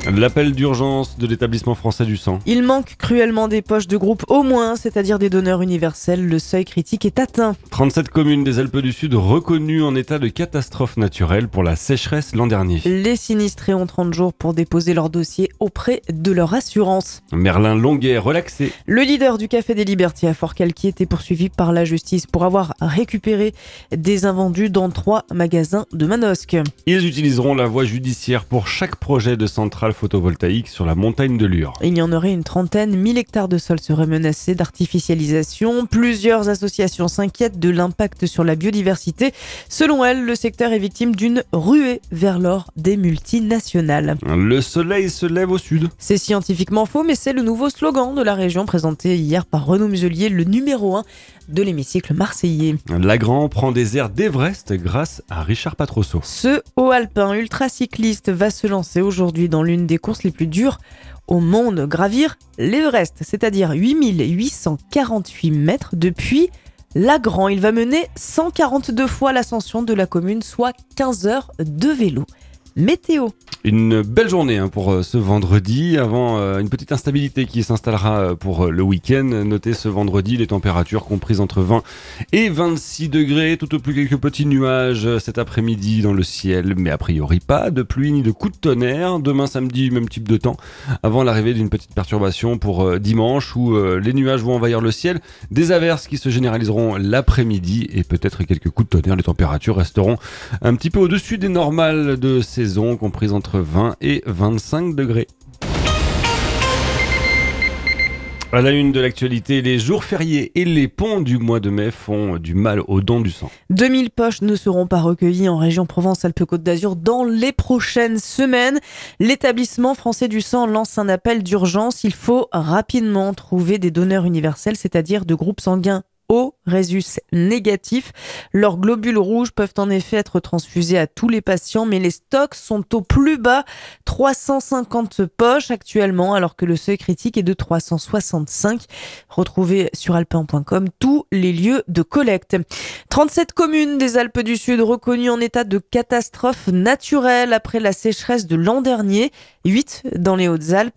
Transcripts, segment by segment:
L'appel d'urgence de l'établissement français du sang. Il manque cruellement des poches de groupe au moins, c'est-à-dire des donneurs universels. Le seuil critique est atteint. 37 communes des Alpes du Sud reconnues en état de catastrophe naturelle pour la sécheresse l'an dernier. Les sinistrés ont 30 jours pour déposer leur dossier auprès de leur assurance. Merlin Longuet relaxé. Le leader du Café des Libertés à Forcalquier était poursuivi par la justice pour avoir récupéré des invendus dans 3 magasins de Manosque. Ils utiliseront la voie judiciaire pour chaque projet de centrale photovoltaïque sur la montagne de Lure. Il y en aurait une trentaine, 1000 hectares de sol seraient menacés d'artificialisation. Plusieurs associations s'inquiètent de l'impact sur la biodiversité. Selon elles, le secteur est victime d'une ruée vers l'or des multinationales. Le soleil se lève au sud. C'est scientifiquement faux, mais c'est le nouveau slogan de la région présenté hier par Renaud Muselier, le numéro 1 de l'hémicycle marseillais. Lagran prend des airs d'Everest grâce à Richard Patrosso. Ce haut alpin ultracycliste va se lancer aujourd'hui dans l'une des courses les plus dures au monde, gravir l'Everest, c'est-à-dire 8848 mètres depuis Lagran. Il va mener 142 fois l'ascension de la commune, soit 15 heures de vélo. Météo. Une belle journée pour ce vendredi, avant une petite instabilité qui s'installera pour le week-end. Notez ce vendredi les températures comprises entre 20 et 26 degrés, tout au plus quelques petits nuages cet après-midi dans le ciel, mais a priori pas de pluie ni de coups de tonnerre. Demain samedi, même type de temps, avant l'arrivée d'une petite perturbation pour dimanche où les nuages vont envahir le ciel, des averses qui se généraliseront l'après-midi et peut-être quelques coups de tonnerre. Les températures resteront un petit peu au-dessus des normales de saison, comprises entre 20 et 25 degrés. À la une de l'actualité, les jours fériés et les ponts du mois de mai font du mal aux dons du sang. 2000 poches ne seront pas recueillies en région Provence-Alpes-Côte d'Azur dans les prochaines semaines. L'établissement français du sang lance un appel d'urgence. Il faut rapidement trouver des donneurs universels, c'est-à-dire de groupes sanguins O résus négatif. Leurs globules rouges peuvent en effet être transfusés à tous les patients, mais les stocks sont au plus bas, 350 poches actuellement, alors que le seuil critique est de 365. Retrouvez sur alpin.com tous les lieux de collecte. 37 communes des Alpes du Sud reconnues en état de catastrophe naturelle après la sécheresse de l'an dernier. 8 dans les Hautes-Alpes,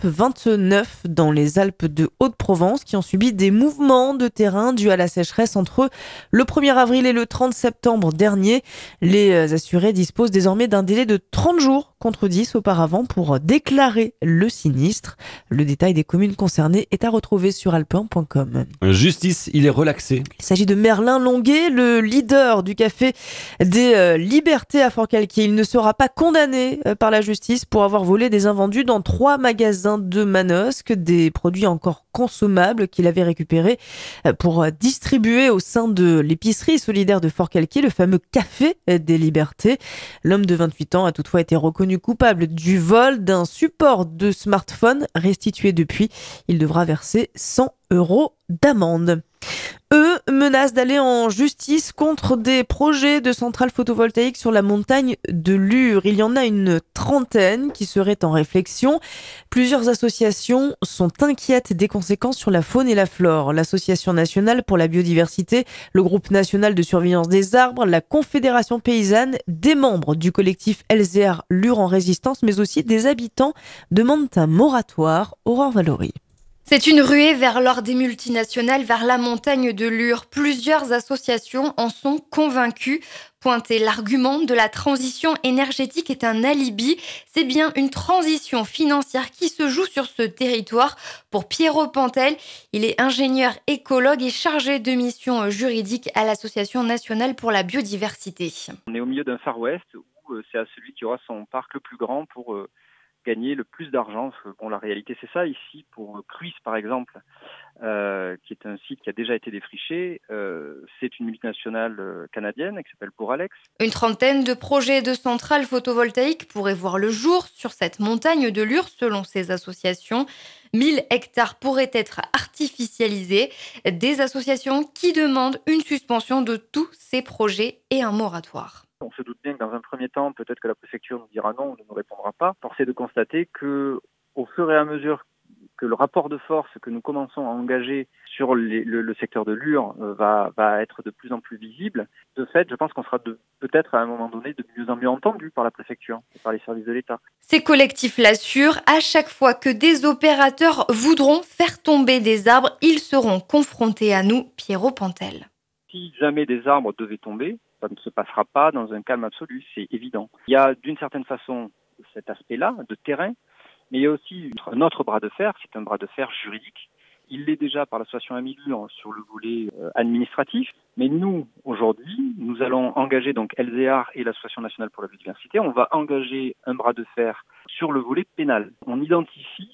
29 dans les Alpes de Haute-Provence qui ont subi des mouvements de terrain dus à la sécheresse entre le 1er avril et le 30 septembre dernier. Les assurés disposent désormais d'un délai de 30 jours contre 10 auparavant pour déclarer le sinistre. Le détail des communes concernées est à retrouver sur alpin.com. Justice, il est relaxé. Il s'agit de Merlin Longuet, le leader du Café des Libertés à Forcalquier. Il ne sera pas condamné par la justice pour avoir volé des invendus dans 3 magasins de Manosque, des produits encore consommables qu'il avait récupérés pour distribuer au sein de l'épicerie solidaire de Forcalquier, le fameux Café des Libertés. L'homme de 28 ans a toutefois été reconnu coupable du vol d'un support de smartphone restitué depuis. Il devra verser 100 € d'amende. Eux menacent d'aller en justice contre des projets de centrales photovoltaïques sur la montagne de Lure. Il y en a une trentaine qui seraient en réflexion. Plusieurs associations sont inquiètes des conséquences sur la faune et la flore. L'Association nationale pour la biodiversité, le groupe national de surveillance des arbres, la Confédération paysanne, des membres du collectif LZR Lure en résistance, mais aussi des habitants demandent un moratoire. Aurore Valory. C'est une ruée vers l'or des multinationales, vers la montagne de Lure. Plusieurs associations en sont convaincues. Pointer l'argument de la transition énergétique est un alibi. C'est bien une transition financière qui se joue sur ce territoire. Pour Pierrot Pantel, il est ingénieur écologue et chargé de mission juridique à l'Association nationale pour la biodiversité. On est au milieu d'un Far West où c'est à celui qui aura son parc le plus grand pour gagner le plus d'argent. Bon, la réalité, c'est ça. Ici, pour Cruis, par exemple, qui est un site qui a déjà été défriché, c'est une multinationale canadienne qui s'appelle Boralex. Une trentaine de projets de centrales photovoltaïques pourraient voir le jour sur cette montagne de Lure, selon ces associations. 1000 hectares pourraient être artificialisés. Des associations qui demandent une suspension de tous ces projets et un moratoire. On se doute bien que dans un premier temps, peut-être que la préfecture nous dira non, on ne nous répondra pas. Force est de constater que, au fur et à mesure que le rapport de force que nous commençons à engager sur le secteur de Lure va être de plus en plus visible. De fait, je pense qu'on sera peut-être à un moment donné de mieux en mieux entendu par la préfecture et par les services de l'État. Ces collectifs l'assurent, à chaque fois que des opérateurs voudront faire tomber des arbres, ils seront confrontés à nous, Pierrot Pantel. Si jamais des arbres devaient tomber, ça ne se passera pas dans un calme absolu, c'est évident. Il y a d'une certaine façon cet aspect-là de terrain, mais il y a aussi un autre bras de fer, c'est un bras de fer juridique. Il l'est déjà par l'association Amilure sur le volet administratif, mais nous, aujourd'hui, nous allons engager donc LZR et l'Association nationale pour la biodiversité, on va engager un bras de fer sur le volet pénal. On identifie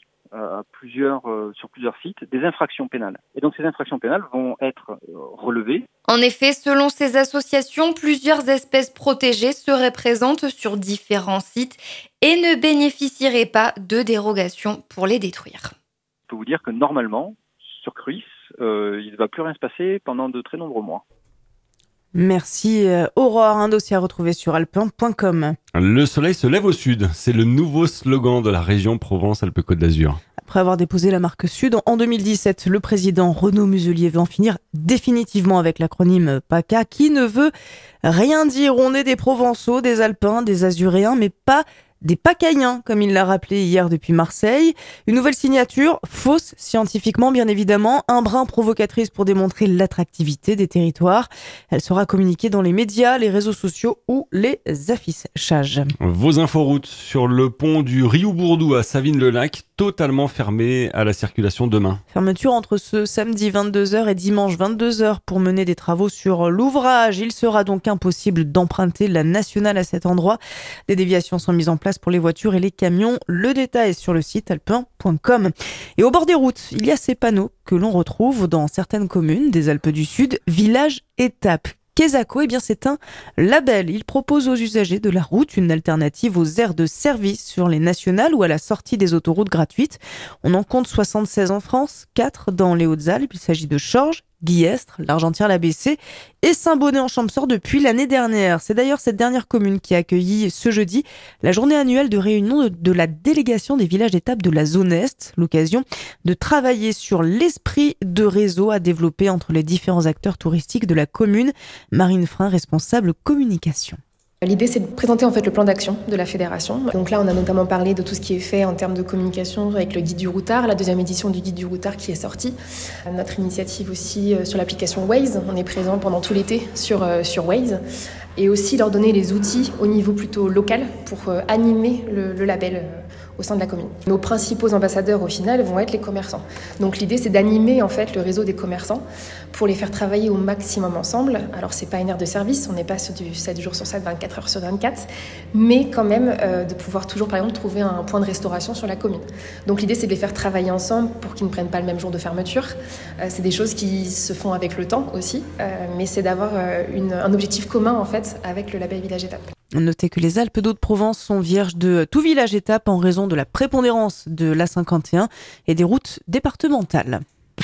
sur plusieurs sites des infractions pénales. Et donc ces infractions pénales vont être relevées. En effet, selon ces associations, plusieurs espèces protégées seraient présentes sur différents sites et ne bénéficieraient pas de dérogation pour les détruire. Je peux vous dire que normalement, sur Cruis, il ne va plus rien se passer pendant de très nombreux mois. Merci Aurore, un dossier à retrouver sur alpe1.com. Le soleil se lève au sud, c'est le nouveau slogan de la région Provence-Alpes-Côte d'Azur. Après avoir déposé la marque Sud en 2017, le président Renaud Muselier veut en finir définitivement avec l'acronyme PACA qui ne veut rien dire. On est des Provençaux, des Alpins, des Azuréens, mais pas des Pacayens, comme il l'a rappelé hier depuis Marseille. Une nouvelle signature, fausse scientifiquement bien évidemment, un brin provocatrice pour démontrer l'attractivité des territoires. Elle sera communiquée dans les médias, les réseaux sociaux ou les affichages. Vos inforoutes sur le pont du Riou-Bourdou à Savines-le-Lac, totalement fermé à la circulation demain. Fermeture entre ce samedi 22h et dimanche 22h pour mener des travaux sur l'ouvrage. Il sera donc impossible d'emprunter la nationale à cet endroit. Des déviations sont mises en place pour les voitures et les camions. Le détail est sur le site alpe1.com. Et au bord des routes, il y a ces panneaux que l'on retrouve dans certaines communes des Alpes du Sud, village étape. Quesaco, eh bien c'est un label. Il propose aux usagers de la route une alternative aux aires de service sur les nationales ou à la sortie des autoroutes gratuites. On en compte 76 en France, 4 dans les Hautes-Alpes. Il s'agit de Chorges, Guillestre, l'Argentière-la-Bessée et Saint-Bonnet-en-Champsaur depuis l'année dernière. C'est d'ailleurs cette dernière commune qui a accueilli ce jeudi la journée annuelle de réunion de la délégation des villages d'étape de la zone Est. L'occasion de travailler sur l'esprit de réseau à développer entre les différents acteurs touristiques de la commune. Marine Frein, responsable communication. L'idée, c'est de présenter en fait le plan d'action de la fédération. Donc là, on a notamment parlé de tout ce qui est fait en termes de communication avec le guide du routard, la deuxième édition du guide du routard qui est sortie. Notre initiative aussi sur l'application Waze. On est présent pendant tout l'été sur Waze. Et aussi leur donner les outils au niveau plutôt local pour animer le label au sein de la commune. Nos principaux ambassadeurs au final vont être les commerçants. Donc l'idée c'est d'animer en fait le réseau des commerçants pour les faire travailler au maximum ensemble. Alors c'est pas une aire de service, on n'est pas sur du 7 jours sur 7, 24 heures sur 24, mais quand même de pouvoir toujours par exemple trouver un point de restauration sur la commune. Donc l'idée c'est de les faire travailler ensemble pour qu'ils ne prennent pas le même jour de fermeture. C'est des choses qui se font avec le temps aussi, mais c'est d'avoir un objectif commun en fait avec le label Village Étape. Notez que les Alpes d'Haute-Provence sont vierges de tout village étape en raison de la prépondérance de l'A51 et des routes départementales.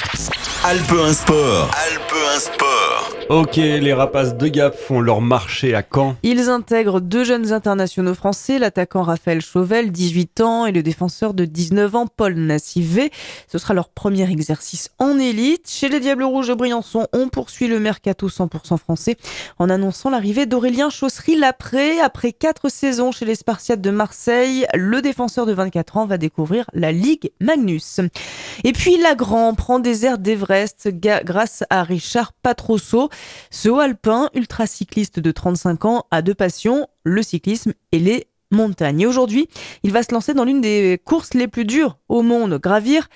Alpe 1 Sport. Alpe 1 Sport. Ok, les Rapaces de Gap font leur marché à Caen. Ils intègrent 2 jeunes internationaux français, l'attaquant Raphaël Chauvel, 18 ans, et le défenseur de 19 ans, Paul Nassivé. Ce sera leur premier exercice en élite. Chez les Diables Rouges de Briançon, on poursuit le mercato 100% français en annonçant l'arrivée d'Aurélien Chaussery-Lapré. Après 4 saisons chez les Spartiates de Marseille, le défenseur de 24 ans va découvrir la Ligue Magnus. Et puis Lagrand prend des airs d'Everest grâce à Richard Patrosso. Ce haut alpin, ultracycliste de 35 ans, a 2 passions, le cyclisme et les montagnes. Et aujourd'hui, il va se lancer dans l'une des courses les plus dures au monde, gravir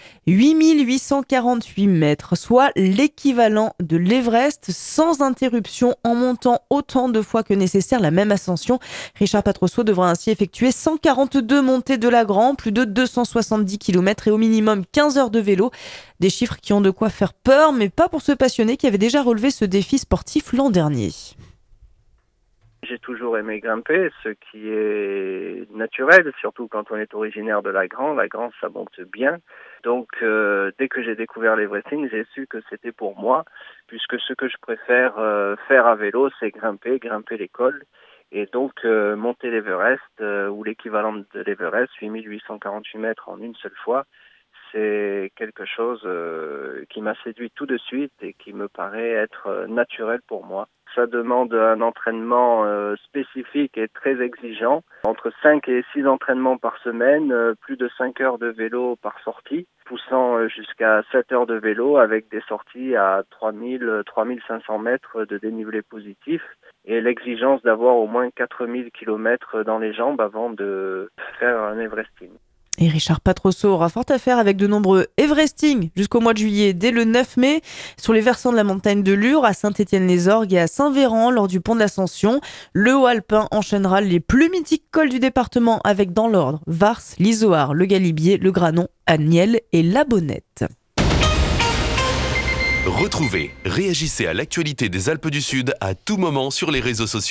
8848 mètres, soit l'équivalent de l'Everest sans interruption en montant autant de fois que nécessaire la même ascension. Richard Patrosso devra ainsi effectuer 142 montées de Lagrand, plus de 270 km et au minimum 15 heures de vélo. Des chiffres qui ont de quoi faire peur, mais pas pour ce passionné qui avait déjà relevé ce défi sportif l'an dernier. J'ai toujours aimé grimper, ce qui est naturel, surtout quand on est originaire de Lagrand. Lagrand, ça monte bien. Donc, dès que j'ai découvert l'Everesting, j'ai su que c'était pour moi, puisque ce que je préfère faire à vélo, c'est grimper les cols. Et donc, monter l'Everest, ou l'équivalent de l'Everest, 8848 mètres en une seule fois, c'est quelque chose qui m'a séduit tout de suite et qui me paraît être naturel pour moi. Ça demande un entraînement spécifique et très exigeant, entre 5 et 6 entraînements par semaine, plus de 5 heures de vélo par sortie, poussant jusqu'à 7 heures de vélo avec des sorties à 3500 mètres de dénivelé positif et l'exigence d'avoir au moins 4000 km dans les jambes avant de faire un Everesting. Et Richard Patrosso aura fort à faire avec de nombreux Everesting jusqu'au mois de juillet, dès le 9 mai, sur les versants de la montagne de Lure, à Saint-Étienne-les-Orgues et à Saint-Véran lors du pont de l'Ascension. Le haut alpin enchaînera les plus mythiques cols du département avec, dans l'ordre, Vars, l'Izoard, le Galibier, le Granon, Agnielles et la Bonnette. Retrouvez, réagissez à l'actualité des Alpes du Sud à tout moment sur les réseaux sociaux.